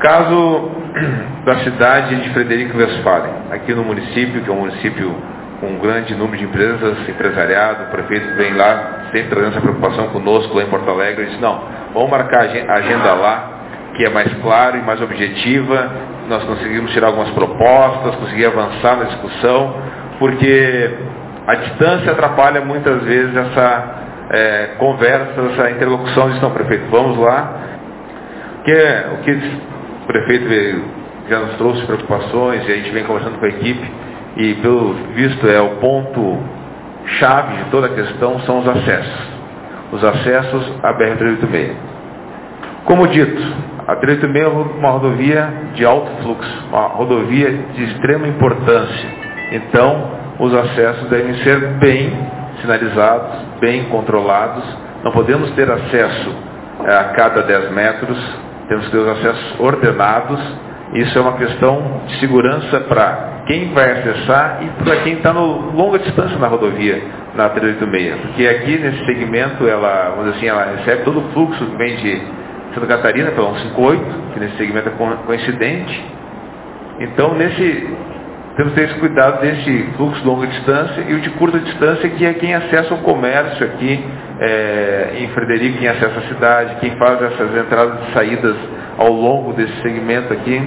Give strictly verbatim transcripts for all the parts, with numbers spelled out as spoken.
caso da cidade de Frederico Westphalen, aqui no município, que é um município com um grande número de empresas, empresariado, o prefeito vem lá, sempre trazendo essa preocupação conosco lá em Porto Alegre, disse, não, vamos marcar a agenda lá, que é mais clara e mais objetiva, nós conseguimos tirar algumas propostas, conseguir avançar na discussão, porque a distância atrapalha muitas vezes essa é, conversa, essa interlocução, disse, não, prefeito, vamos lá, que é, o que o prefeito já nos trouxe preocupações, e a gente vem conversando com a equipe, e pelo visto é o ponto chave de toda a questão são os acessos. Os acessos à B R trezentos e oitenta e seis. Como dito, a trezentos e oitenta e seis é uma rodovia de alto fluxo, uma rodovia de extrema importância. Então, os acessos devem ser bem sinalizados, bem controlados. Não podemos ter acesso a cada dez metros, temos que ter os acessos ordenados. Isso é uma questão de segurança para quem vai acessar e para quem está no longa distância na rodovia, na trezentos e oitenta e seis. Porque aqui nesse segmento, ela, vamos dizer assim, ela recebe todo o fluxo que vem de Santa Catarina pela cento e cinquenta e oito, que nesse segmento é coincidente. Então, nesse, temos que ter esse cuidado desse fluxo de longa distância e o de curta distância, que é quem acessa o comércio aqui é, em Frederico, quem acessa a cidade, quem faz essas entradas e saídas ao longo desse segmento aqui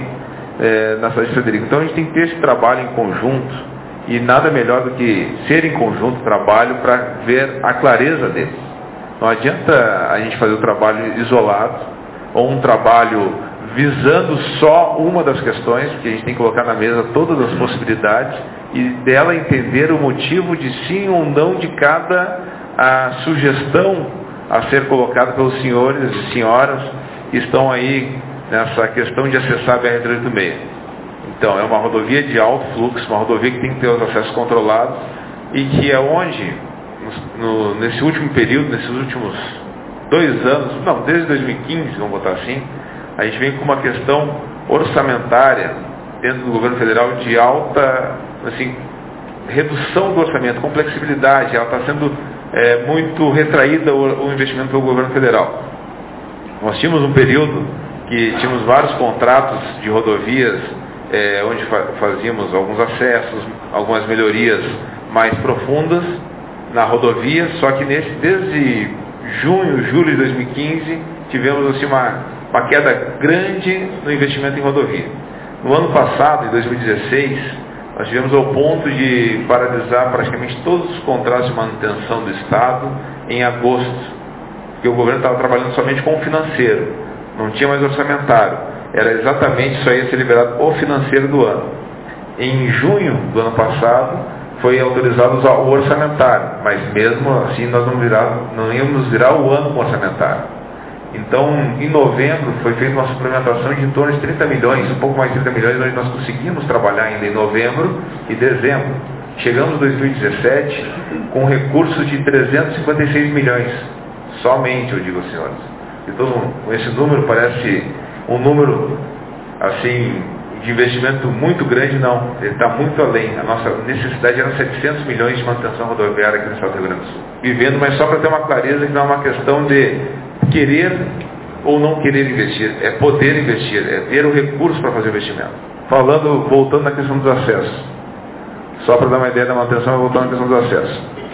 é, na cidade de Frederico. Então a gente tem que ter esse trabalho em conjunto e nada melhor do que ser em conjunto trabalho para ver a clareza dele. Não adianta a gente fazer o trabalho isolado ou um trabalho visando só uma das questões, porque a gente tem que colocar na mesa todas as possibilidades e dela entender o motivo de sim ou não de cada a sugestão a ser colocada pelos senhores e senhoras que estão aí nessa questão de acessar a B R trezentos e oitenta e seis. Então, é uma rodovia de alto fluxo, uma rodovia que tem que ter os acessos controlados e que é onde, no, nesse último período, nesses últimos dois anos, não, desde dois mil e quinze, vamos botar assim, a gente vem com uma questão orçamentária dentro do governo federal de alta, assim, redução do orçamento, com flexibilidade, ela está sendo é, muito retraída o, o investimento pelo governo federal. Nós tínhamos um período que tínhamos vários contratos de rodovias, é, onde fa fazíamos alguns acessos, algumas melhorias mais profundas na rodovia, só que nesse, desde junho, julho de dois mil e quinze, tivemos assim, uma, uma queda grande no investimento em rodovia. No ano passado, em dois mil e dezesseis, nós tivemos ao ponto de paralisar praticamente todos os contratos de manutenção do Estado em agosto, porque o governo estava trabalhando somente com o financeiro, não tinha mais orçamentário, era exatamente só ia ser liberado o financeiro do ano. Em junho do ano passado, foi autorizado usar o orçamentário, mas mesmo assim nós não, virar, não íamos virar o ano com o orçamentário. Então, em novembro, foi feita uma suplementação de em torno de trinta milhões, um pouco mais de trinta milhões, onde nós conseguimos trabalhar ainda em novembro e dezembro. Chegamos em dois mil e dezessete com recursos de trezentos e cinquenta e seis milhões, somente, eu digo, senhores. Então, esse número parece um número, assim, de investimento muito grande, não. Ele está muito além. A nossa necessidade era setecentos milhões de manutenção rodoviária aqui no estado do Rio Grande do Sul. Vivendo, mas só para ter uma clareza que não é uma questão de querer ou não querer investir. É poder investir, é ter o recurso para fazer o investimento. Falando, voltando na questão dos acessos. Só para dar uma ideia da manutenção, voltando na questão dos acessos.